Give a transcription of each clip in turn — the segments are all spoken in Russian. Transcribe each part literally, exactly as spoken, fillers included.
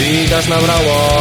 Ты идешь навралом,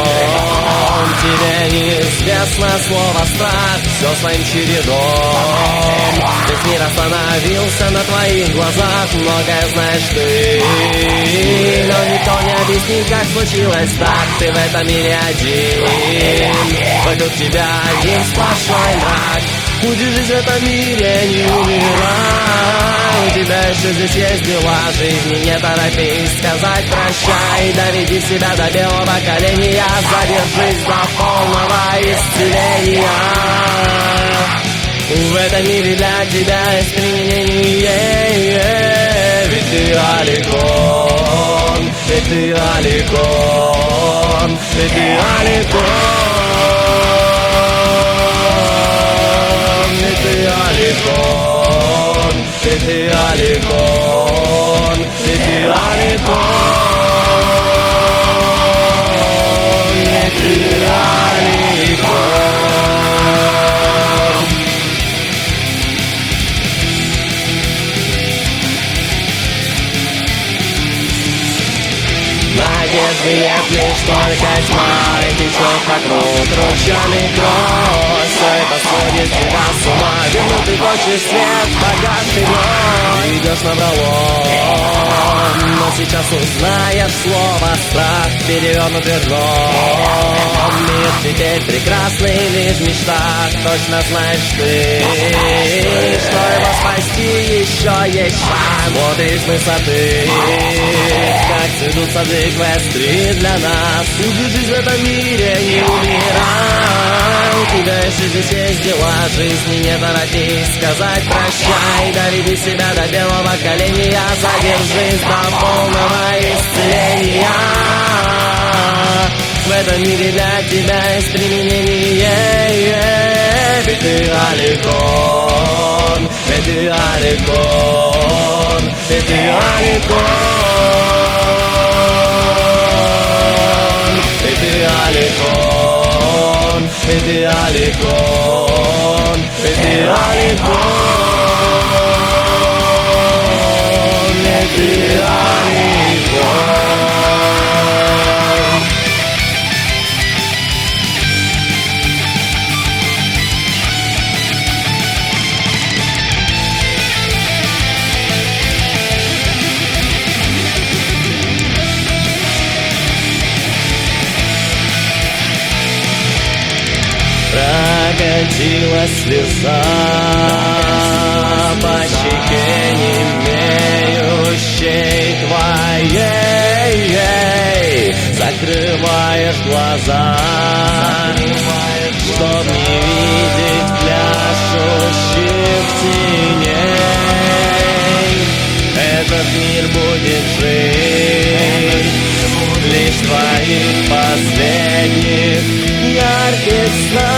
тебе неизвестно слово страх, все своим чередом. Весь мир остановился на твоих глазах, многое знаешь ты, но никто не объяснит, как случилось так. Ты в этом мире один, вокруг тебя один сплошной мрак. Будешь жить в этом мире, не умирай. У тебя еще здесь есть дела, жизни не торопись сказать прощай. Доведи себя до белого коленя, задержись до полного исцеления. В этом мире для тебя есть применение, ведь ты Аликон, ведь ты Аликон, ведь ты Аликон. Ты Аликон, ты ты Аликон, ты ты Аликон, ты Аликон. Надежды нет, лишь только тьма, и течет вокруг ручьями кровь. Все это сводит тебя с ума, вернуть ты хочешь свет, богатый вновь. Ты идешь навралом, но сейчас узнаешь слово страх, перевернутый дном. Мир теперь прекрасный лишь в мечтах, точно знаешь ты, что его спасти еще есть шанс. Смотришь с высоты, как цветут сады Эквестрии для нас. Будешь жить в этом мире, не умирай. У тебя еще здесь есть дела, жизни не торопись сказать прощай. Доведи себя до белого коленя, задержись до полного исцеления. В этом мире для тебя есть применение, ведь ты Аликон, ведь ты Аликон, ведь ты Аликон, ведь ты Аликон, ведь ты Аликон, ведь ты Аликон, ведь ты Аликон. Прокатилась слеза по щеке немеющей твоей. Закрываешь глаза, чтоб не видеть пляшущих теней. Этот мир будет жить лишь в твоих последних ярких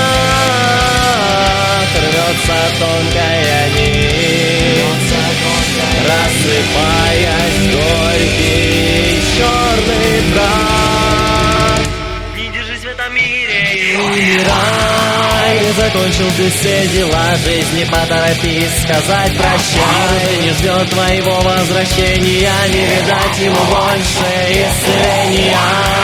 снах. Рвется тонкая нить, рассыпаясь горький черный прах. Не держись в этом мире и умирай. Не закончил ты все дела, жизни поторопись сказать прощай. Уже не ждет твоего возвращения, не видать ему больше исцеления.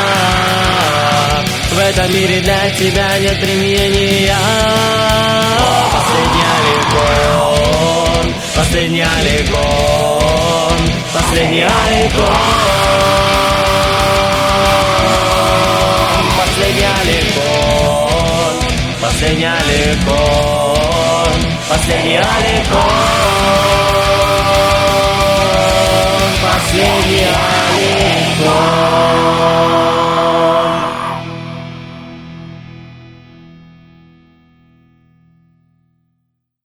В этом мире для тебя нет применения. Последний Аликон, последний Аликон, последний Аликон, последний Аликон, последний Аликон, последний Аликон.